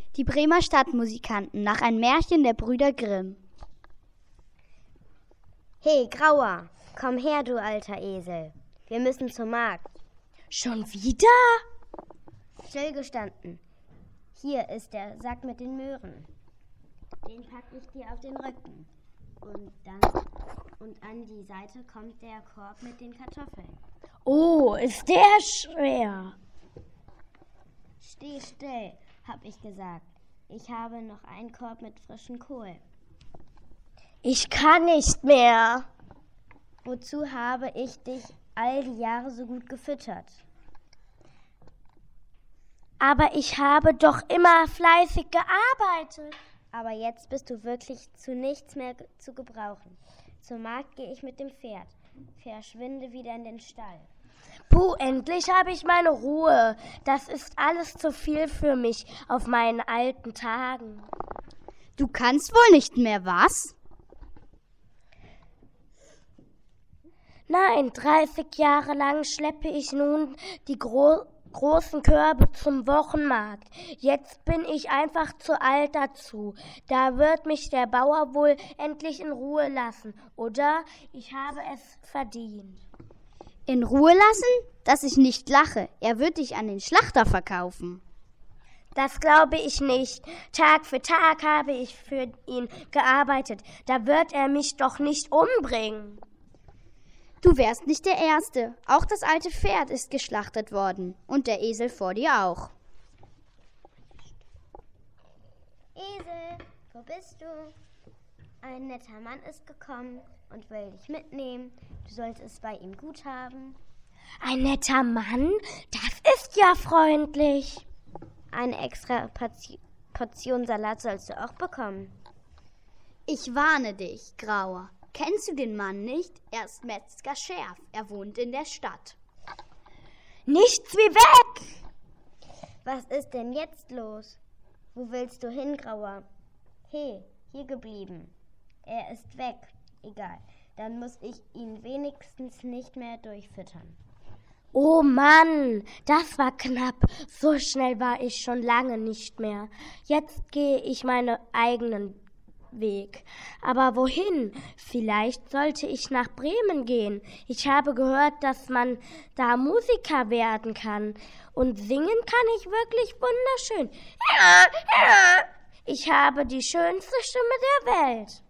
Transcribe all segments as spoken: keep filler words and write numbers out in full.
Die Bremer Stadtmusikanten nach einem Märchen der Brüder Grimm. Hey, Grauer, komm her, du alter Esel. Wir müssen zum Markt. Schon wieder? Stillgestanden. Hier ist der Sack mit den Möhren. Den packe ich dir auf den Rücken. Und dann und an die Seite kommt der Korb mit den Kartoffeln. Oh, ist der schwer. Steh still, hab ich gesagt. Ich habe noch einen Korb mit frischem Kohl. Ich kann nicht mehr. Wozu habe ich dich all die Jahre so gut gefüttert? Aber ich habe doch immer fleißig gearbeitet. Aber jetzt bist du wirklich zu nichts mehr ge- zu gebrauchen. Zum Markt gehe ich mit dem Pferd. Verschwinde wieder in den Stall. Puh, endlich habe ich meine Ruhe. Das ist alles zu viel für mich auf meinen alten Tagen. Du kannst wohl nicht mehr, was? Nein, dreißig Jahre lang schleppe ich nun die gro- großen Körbe zum Wochenmarkt. Jetzt bin ich einfach zu alt dazu. Da wird mich der Bauer wohl endlich in Ruhe lassen, oder? Ich habe es verdient. In Ruhe lassen? Dass ich nicht lache. Er wird dich an den Schlachter verkaufen. Das glaube ich nicht. Tag für Tag habe ich für ihn gearbeitet. Da wird er mich doch nicht umbringen. Du wärst nicht der Erste. Auch das alte Pferd ist geschlachtet worden. Und der Esel vor dir auch. Esel, wo bist du? Ein netter Mann ist gekommen und will dich mitnehmen. Du sollst es bei ihm gut haben. Ein netter Mann? Das ist ja freundlich. Eine extra Portion, Portion Salat sollst du auch bekommen. Ich warne dich, Grauer. Kennst du den Mann nicht? Er ist Metzger Schärf. Er wohnt in der Stadt. Nichts wie weg! Was ist denn jetzt los? Wo willst du hin, Grauer? Hey, hier geblieben. Er ist weg. Egal, dann muss ich ihn wenigstens nicht mehr durchfüttern. Oh Mann, das war knapp. So schnell war ich schon lange nicht mehr. Jetzt gehe ich meinen eigenen Weg. Aber wohin? Vielleicht sollte ich nach Bremen gehen. Ich habe gehört, dass man da Musiker werden kann. Und singen kann ich wirklich wunderschön. Ja, ja. Ich habe die schönste Stimme der Welt.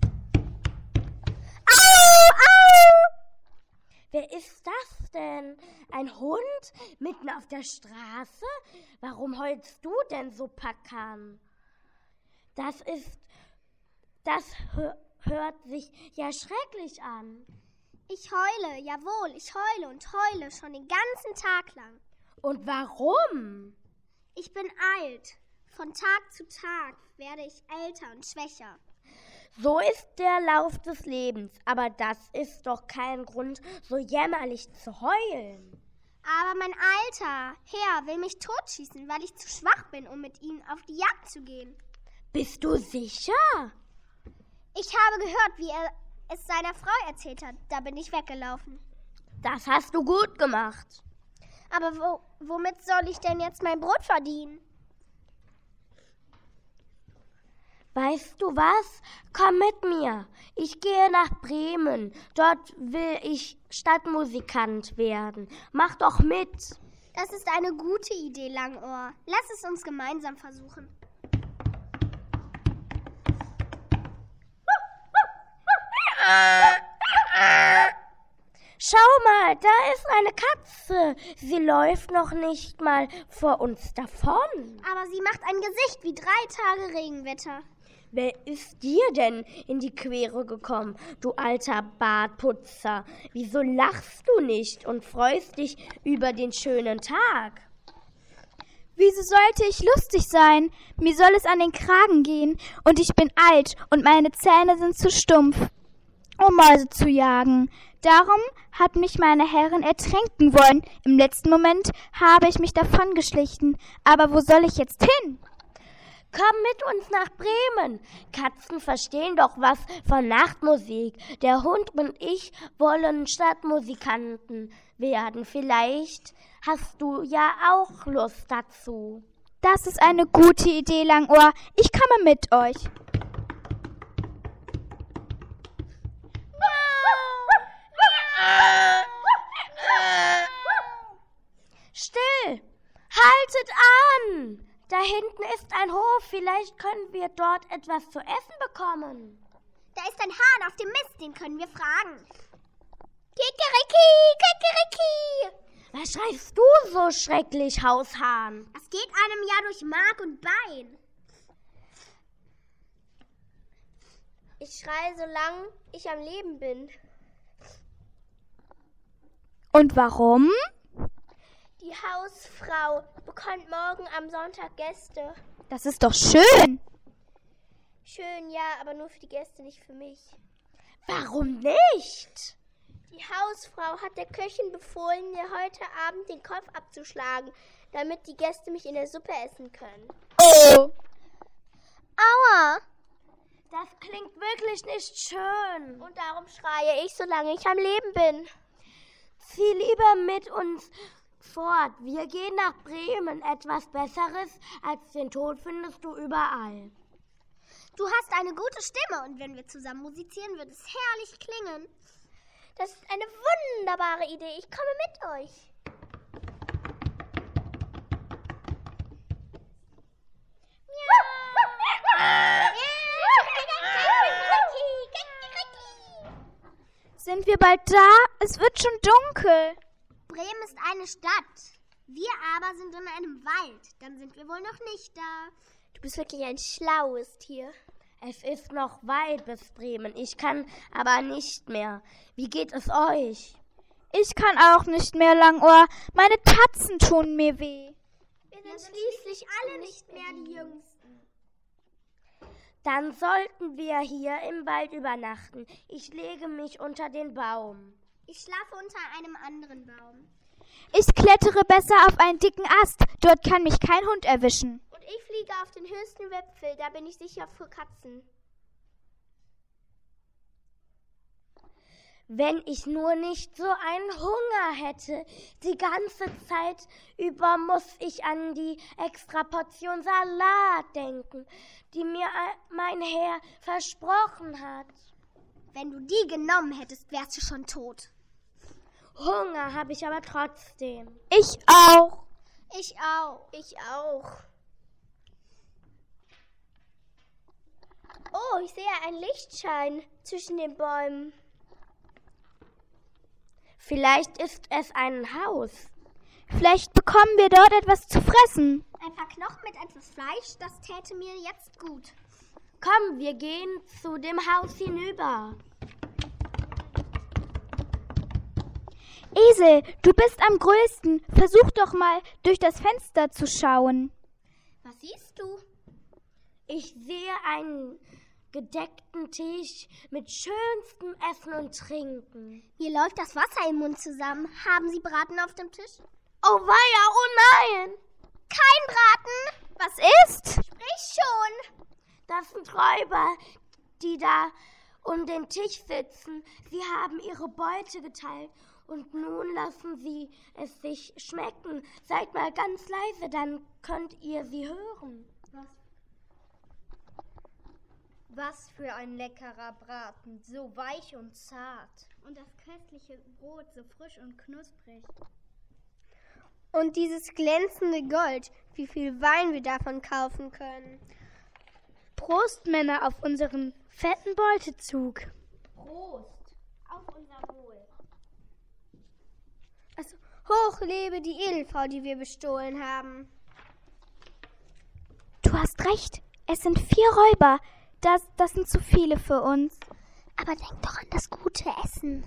Au, au! Wer ist das denn? Ein Hund mitten auf der Straße? Warum heulst du denn so packern? Das ist Das hör, hört sich ja schrecklich an. Ich heule, jawohl, ich heule und heule schon den ganzen Tag lang. Und warum? Ich bin alt. Von Tag zu Tag werde ich älter und schwächer. So ist der Lauf des Lebens, aber das ist doch kein Grund, so jämmerlich zu heulen. Aber mein alter Herr will mich totschießen, weil ich zu schwach bin, um mit ihm auf die Jagd zu gehen. Bist du sicher? Ich habe gehört, wie er es seiner Frau erzählt hat. Da bin ich weggelaufen. Das hast du gut gemacht. Aber wo, womit soll ich denn jetzt mein Brot verdienen? Weißt du was? Komm mit mir. Ich gehe nach Bremen. Dort will ich Stadtmusikant werden. Mach doch mit. Das ist eine gute Idee, Langohr. Lass es uns gemeinsam versuchen. Schau mal, da ist eine Katze. Sie läuft noch nicht mal vor uns davon. Aber sie macht ein Gesicht wie drei Tage Regenwetter. Wer ist dir denn in die Quere gekommen, du alter Bartputzer? Wieso lachst du nicht und freust dich über den schönen Tag? Wieso sollte ich lustig sein? Mir soll es an den Kragen gehen und ich bin alt und meine Zähne sind zu stumpf, um Mäuse zu jagen. Darum hat mich meine Herrin ertränken wollen. Im letzten Moment habe ich mich davongeschlichen. Aber wo soll ich jetzt hin? Komm mit uns nach Bremen. Katzen verstehen doch was von Nachtmusik. Der Hund und ich wollen Stadtmusikanten werden. Vielleicht hast du ja auch Lust dazu. Das ist eine gute Idee, Langohr. Ich komme mit euch. Still! Haltet an! Da hinten ist ein Hof. Vielleicht können wir dort etwas zu essen bekommen. Da ist ein Hahn auf dem Mist, den können wir fragen. Kikeriki, Kikeriki! Was schreist du so schrecklich, Haushahn? Das geht einem ja durch Mark und Bein. Ich schreie, solange ich am Leben bin. Und warum? Die Hausfrau bekommt morgen am Sonntag Gäste. Das ist doch schön. Schön, ja, aber nur für die Gäste, nicht für mich. Warum nicht? Die Hausfrau hat der Köchin befohlen, mir heute Abend den Kopf abzuschlagen, damit die Gäste mich in der Suppe essen können. Oh. Aua! Das klingt wirklich nicht schön. Und darum schreie ich, solange ich am Leben bin. Zieh lieber mit uns fort. Wir gehen nach Bremen. Etwas Besseres als den Tod findest du überall. Du hast eine gute Stimme und wenn wir zusammen musizieren, wird es herrlich klingen. Das ist eine wunderbare Idee. Ich komme mit euch. Sind wir bald da? Es wird schon dunkel. Bremen ist eine Stadt. Wir aber sind in einem Wald. Dann sind wir wohl noch nicht da. Du bist wirklich ein schlaues Tier. Es ist noch weit bis Bremen. Ich kann aber nicht mehr. Wie geht es euch? Ich kann auch nicht mehr, Langohr. Meine Tatzen tun mir weh. Wir sind schließlich alle nicht mehr die Jüngsten. Dann sollten wir hier im Wald übernachten. Ich lege mich unter den Baum. Ich schlafe unter einem anderen Baum. Ich klettere besser auf einen dicken Ast. Dort kann mich kein Hund erwischen. Und ich fliege auf den höchsten Wipfel. Da bin ich sicher für Katzen. Wenn ich nur nicht so einen Hunger hätte. Die ganze Zeit über muss ich an die extra Portion Salat denken, die mir mein Herr versprochen hat. Wenn du die genommen hättest, wärst du schon tot. Hunger habe ich aber trotzdem. Ich auch. Ich auch. Ich auch. Oh, ich sehe einen Lichtschein zwischen den Bäumen. Vielleicht ist es ein Haus. Vielleicht bekommen wir dort etwas zu fressen. Ein paar Knochen mit etwas Fleisch, das täte mir jetzt gut. Komm, wir gehen zu dem Haus hinüber. Esel, du bist am größten. Versuch doch mal, durch das Fenster zu schauen. Was siehst du? Ich sehe einen gedeckten Tisch mit schönstem Essen und Trinken. Mir läuft das Wasser im Mund zusammen. Haben Sie Braten auf dem Tisch? Oh weia, oh nein! Kein Braten! Was ist? Sprich schon! Das sind Räuber, die da um den Tisch sitzen. Sie haben ihre Beute geteilt und nun lassen sie es sich schmecken. Seid mal ganz leise, dann könnt ihr sie hören. Was? Was für ein leckerer Braten, so weich und zart. Und das köstliche Brot so frisch und knusprig. Und dieses glänzende Gold, wie viel Wein wir davon kaufen können. Prost, Männer, auf unseren fetten Beutezug. Prost auf unser Wohl. Also, hoch lebe die Edelfrau, die wir bestohlen haben. Du hast recht, es sind vier Räuber. Das, das sind zu viele für uns. Aber denk doch an das gute Essen.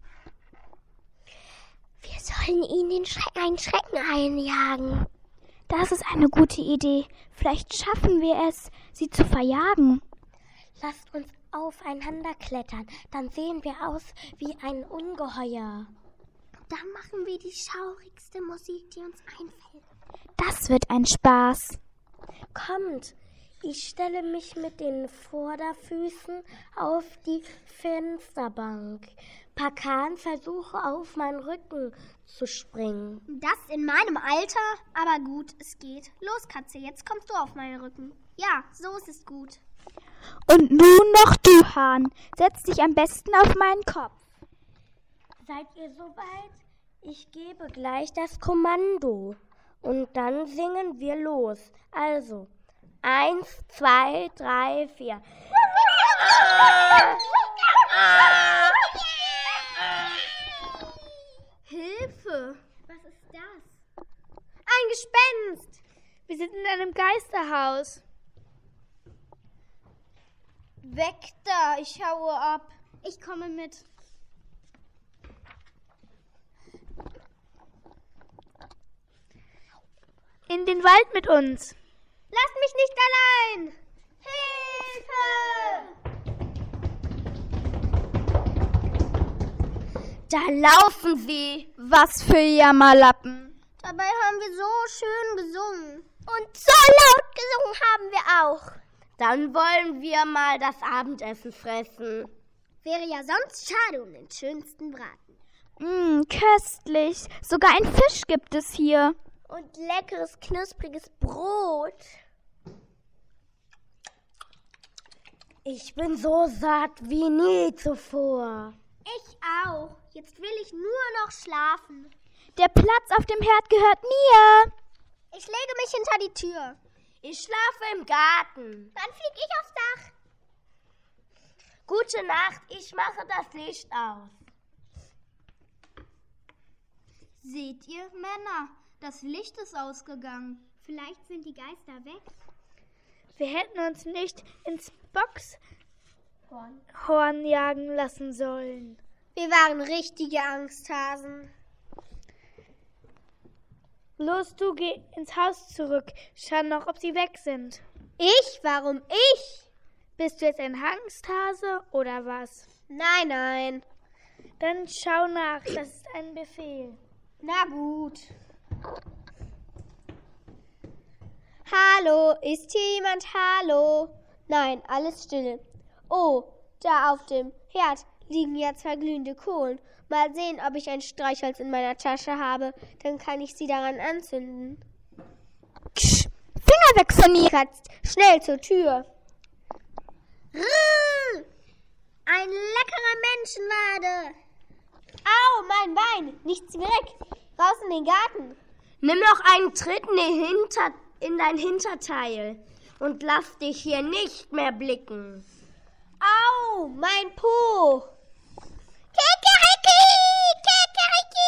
Wir sollen ihnen den Schrecken, einen Schrecken einjagen. Das ist eine gute Idee. Vielleicht schaffen wir es, sie zu verjagen. Lasst uns aufeinander klettern, dann sehen wir aus wie ein Ungeheuer. Dann machen wir die schaurigste Musik, die uns einfällt. Das wird ein Spaß. Kommt, Ich stelle mich mit den Vorderfüßen auf die Fensterbank. Pakan versuche auf meinen Rücken zu springen. Das in meinem Alter? Aber gut, es geht. Los, Katze, jetzt kommst du auf meinen Rücken. Ja, so ist es gut. Und nun noch du, Hahn. Setz dich am besten auf meinen Kopf. Seid ihr soweit? Ich gebe gleich das Kommando. Und dann singen wir los. Also, eins, zwei, drei, vier. Hilfe! Was ist das? Ein Gespenst! Wir sind in einem Geisterhaus. Weg da, ich haue ab. Ich komme mit. In den Wald mit uns. Lasst mich nicht allein! Hilfe! Da laufen sie. Was für Jammerlappen. Dabei haben wir so schön gesungen. Und so laut gesungen haben wir auch. Dann wollen wir mal das Abendessen fressen. Wäre ja sonst schade um den schönsten Braten. Mmm, köstlich. Sogar ein Fisch gibt es hier. Und leckeres, knuspriges Brot. Ich bin so satt wie nie zuvor. Ich auch. Jetzt will ich nur noch schlafen. Der Platz auf dem Herd gehört mir. Ich lege mich hinter die Tür. Ich schlafe im Garten. Dann fliege ich aufs Dach. Gute Nacht, ich mache das Licht aus. Seht ihr, Männer? Das Licht ist ausgegangen. Vielleicht sind die Geister weg. Wir hätten uns nicht ins Boxhorn jagen lassen sollen. Wir waren richtige Angsthasen. Los, du geh ins Haus zurück. Schau noch, ob sie weg sind. Ich? Warum ich? Bist du jetzt ein Angsthase oder was? Nein, nein. Dann schau nach, das ist ein Befehl. Na gut. Hallo, ist hier jemand? Hallo? Nein, alles still. Oh, da auf dem Herd liegen ja zwei glühende Kohlen. Mal sehen, ob ich ein Streichholz in meiner Tasche habe. Dann kann ich sie daran anzünden. Ksch, Finger weg von mir. Kratzt schnell zur Tür. Rrr, ein leckerer Menschenwade. Au, mein Bein. Nichts wie weg. Raus in den Garten. Nimm noch einen Tritt in, den Hinter- in dein Hinterteil und lass dich hier nicht mehr blicken. Au, mein Po. Kikeriki, Kikeriki.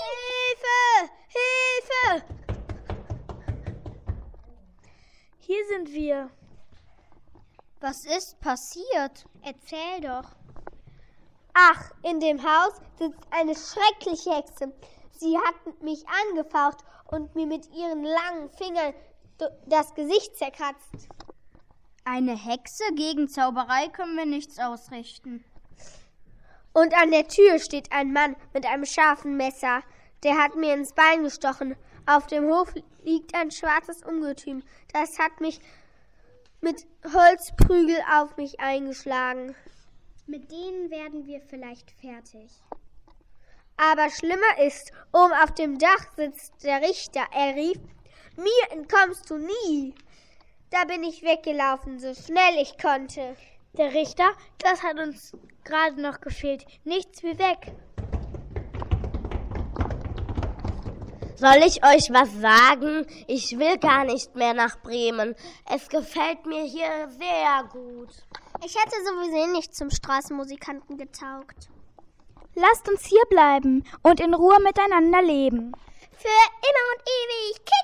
Hilfe, Hilfe. Hier sind wir. Was ist passiert? Erzähl doch. Ach, in dem Haus sitzt eine schreckliche Hexe. Sie hat mich angefaucht und mir mit ihren langen Fingern das Gesicht zerkratzt. Eine Hexe? Gegen Zauberei können wir nichts ausrichten. Und an der Tür steht ein Mann mit einem scharfen Messer. Der hat mir ins Bein gestochen. Auf dem Hof liegt ein schwarzes Ungetüm. Das hat mich mit Holzprügel auf mich eingeschlagen. Mit denen werden wir vielleicht fertig. Aber schlimmer ist, oben auf dem Dach sitzt der Richter. Er rief, mir entkommst du nie. Da bin ich weggelaufen, so schnell ich konnte. Der Richter, das hat uns gerade noch gefehlt. Nichts wie weg. Soll ich euch was sagen? Ich will gar nicht mehr nach Bremen. Es gefällt mir hier sehr gut. Ich hätte sowieso nicht zum Straßenmusikanten getaugt. Lasst uns hier bleiben und in Ruhe miteinander leben. Für immer und ewig.